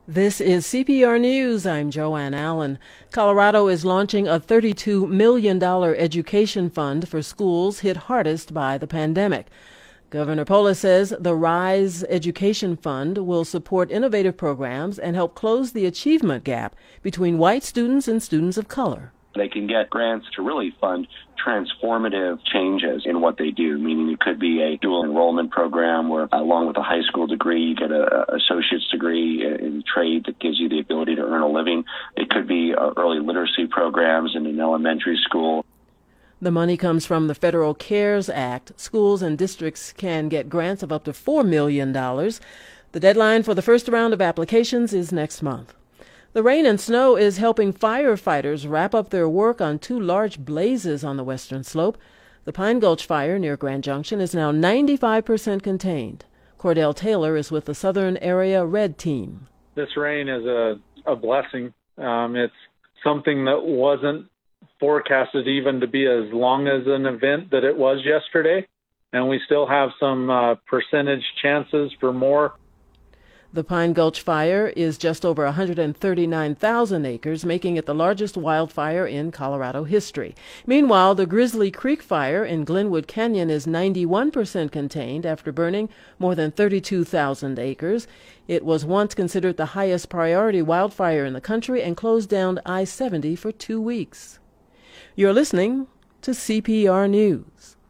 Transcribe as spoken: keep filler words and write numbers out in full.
This is C P R News. I'm Joanne Allen. Colorado is launching a thirty-two million dollars education fund for schools hit hardest by the pandemic. Governor Polis says the RISE Education Fund will support innovative programs and help close the achievement gap between white students and students of color. They can get grants to really fund transformative changes in what they do, meaning it could be a dual enrollment program where, along with a high school degree, you get an associate's degree in trade that gives you the ability to earn a living. It could be uh, early literacy programs in an elementary school. The money comes from the Federal CARES Act. Schools and districts can get grants of up to four million dollars. The deadline for the first round of applications is next month. The rain and snow is helping firefighters wrap up their work on two large blazes on the western slope. The Pine Gulch fire near Grand Junction is now ninety-five percent contained. Cordell Taylor is with the Southern Area Red Team. This rain is a, a blessing. Um, it's something that wasn't forecasted even to be as long as an event that it was yesterday, and we still have some uh, percentage chances for more. The Pine Gulch fire is just over one hundred thirty-nine thousand acres, making it the largest wildfire in Colorado history. Meanwhile, the Grizzly Creek fire in Glenwood Canyon is ninety-one percent contained after burning more than thirty-two thousand acres. It was once considered the highest priority wildfire in the country and closed down I seventy for two weeks. You're listening to C P R News.